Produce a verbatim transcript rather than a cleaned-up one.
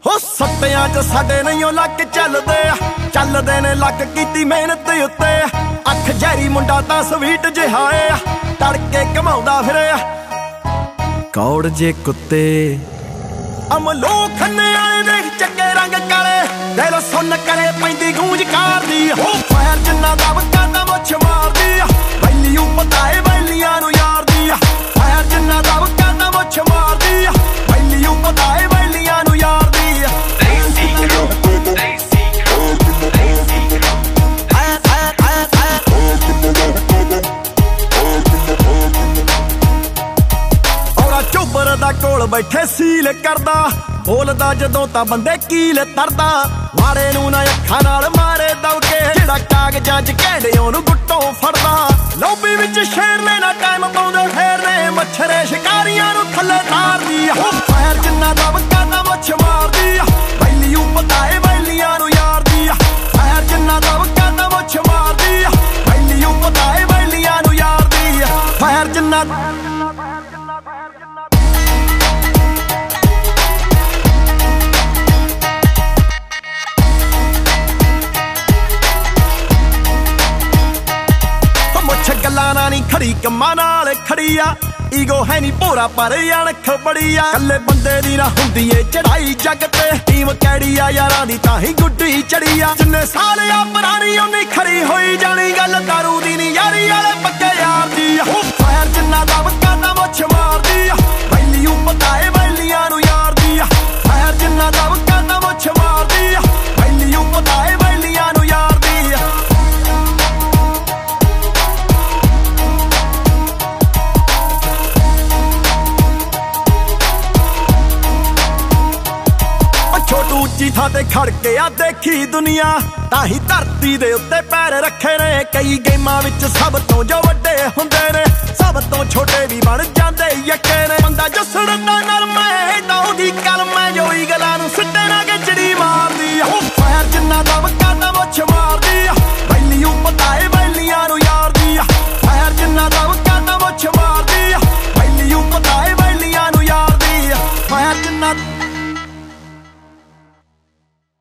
ਹੋ ਸੱਤਿਆਂ ਚ ਸਾਡੇ ਨਹੀਂ ਉਹ ਲੱਕ ਚੱਲਦੇ ਆ, ਚੱਲਦੇ ਨੇ ਲੱਕ ਕੀਤੀ ਮਿਹਨਤ ਉੱਤੇ। ਅੱਖ ਜ਼ਹਿਰੀ ਮੁੰਡਾ ਤਾਂ ਸਵੀਟ ਜਿਹਾ ਏ, ਤੜਕੇ ਘਮਾਉਂਦਾ ਫਿਰੇ ਕੌੜ ਜੇ ਕੁੱਤੇ। ਅਮਲੋਕ ਖੰਨੇ ਆਏ ਦੇਖ ਚੰਗੇ ਰੰਗ ਕਾਲੇ, ਦਿਲ ਸੁਣ ਕਰੇ ਪੈਂਦੀ ਗੂੰਜ ਕਰਦੀ। ਹੋ ਫਾਇਰ ਜਿੰਨਾ ਦਾ ਵਕਾਦਾ ਮੁੱਛ ਮਾਰਦੀ, ਵੈਲਿਊ ਪਤਾ ਏ ਵੈਲੀਆਂ ਨੂੰ ਯਾਰ ਦੀ। ਫਾਇਰ ਜਿੰਨਾ ਦਾ ਵਕਾਦਾ ਮੁੱਛ ਮਾਰਦੀ, ਵੈਲਿਊ ਪਤਾ ਏ ਵੈਲੀਆਂ ਨੂੰ ਯਾਰ ਦੀ। ਔਰਾ ਚੋਬਰ ਦਾ ਕੋਲ ਬੈਠੇ ਸੀਲ ਕਰਦਾ, ਬੋਲਦਾ ਜਦੋਂ ਤਾਂ ਬੰਦੇ ਕੀਲ ਤਰਦਾ। ਮਾਰੇ ਨੂੰ ਨਾ ਅੱਖਾਂ ਨਾਲ ਮਾਰੇ ਦਵਕੇ, ਜਿਹੜਾ ਕਾਗਜ਼ਾਂ ਚ ਕਹਿੰਦੇ ਉਹਨੂੰ ਗੁੱਟੋਂ ਫੜਦਾ। ਲੋਬੀ ਵਿੱਚ ਸ਼ੇਰ ਨੇ ਨਾ ਟਾਈਮ ਪਾਉਂਦੇ ਫੇਰਨੇ, ਮੱਛਰੇ ਸ਼ਿਕਾਰੀਆਂ ਨੂੰ ਥੱਲੇ ਤਾਰਦੀ। ਹੋ ਫਾਇਰ ਜਿੰਨਾ ਦਾ ਵਕਾਦਾ ਮੁੱਛ ਮਾਰਦੀ, ਵੈਲਿਊ ਪਤਾ ਏ ਵੈਲੀਆਂ ਨੂੰ ਯਾਰ ਦੀ। ਫਾਇਰ ਜਿੰਨਾ ਦਾ ਵਕਾਦਾ ਮੁੱਛ ਮਾਰਦੀ, ਵੈਲਿਊ ਪਤਾ ਏ ਵੈਲੀਆਂ ਨੂੰ ਯਾਰ ਦੀ। ਫਾਇਰ ਜਿੰਨਾ ਗੱਲਾਂ ਨਾਲ ਨਹੀਂ ਖੜੀ ਕੰਮਾਂ ਨਾਲ ਖੜੀ ਆ। ਈਗੋ ਹੈ ਨੀ ਭੋਰਾ ਪਰ ਅਣਖ ਬੜੀ ਆ। ਕੱਲੇ ਬੰਦੇ ਦੀ ਨਾ ਹੁੰਦੀ ਏ ਚੜਾਈ ਜੱਗ ਤੇ, ਟੀਮ ਕੈੜੀ ਆ ਯਾਰਾਂ ਦੀ ਤਾਂ ਹੀ ਗੁੱਡੀ ਚੜੀ ਆ। ਜਿੰਨੇ ਸਾਲ ਆ ਪੁਰਾਣੀ ਉਨੀ ਖਰੀ ਹੋਈ ਜਾਣੀ, ਗੱਲ ਦਾਰੂ ਦੀ ਨੀ ਯਾਰੀ ਵਾਲੇ ਪੱਕੇ ਯਾਰ ਦੀ। ਹੋ ਫਾਇਰ ਜਿੰਨਾ ਦਾ ਵਕਾਦਾ ਮੁੱਛ ਮਾਰਦੀ, ਵੈਲਿਊ ਪਤਾ ਏ ਵੈਲੀਆਂ ਨੂੰ ਯਾਰ ਦੀ। ਫਾਇਰ ਜਿੰਨਾ ਦਾ ਵਕਾਦਾ ਮੁੱਛ ਮਾਰਦੀ, ਵੈਲਿਊ ਪਤਾ ਏ ਵੈਲੀਆਂ ਨੂੰ ਯਾਰ ਦੀ। ਉੱਚੀ ਥਾਂ ਤੇ ਖੜ ਕੇ ਆ ਦੇਖੀ ਦੁਨੀਆ, ਤਾਂ ਹੀ ਧਰਤੀ ਦੇ ਉੱਤੇ ਪੈਰ ਰੱਖੇ ਨੇ। ਕਈ ਗੇਮਾਂ ਵਿੱਚ ਸਭ ਤੋਂ ਜੋ ਵੱਡੇ ਹੁੰਦੇ ਨੇ, ਸਭ ਤੋਂ ਛੋਟੇ ਵੀ ਬਣ ਜਾਂਦੇ ਯੱਕੇ ਨੇ। ਬੰਦਾ ਜਸੜ ਦਾ ਨਰਮ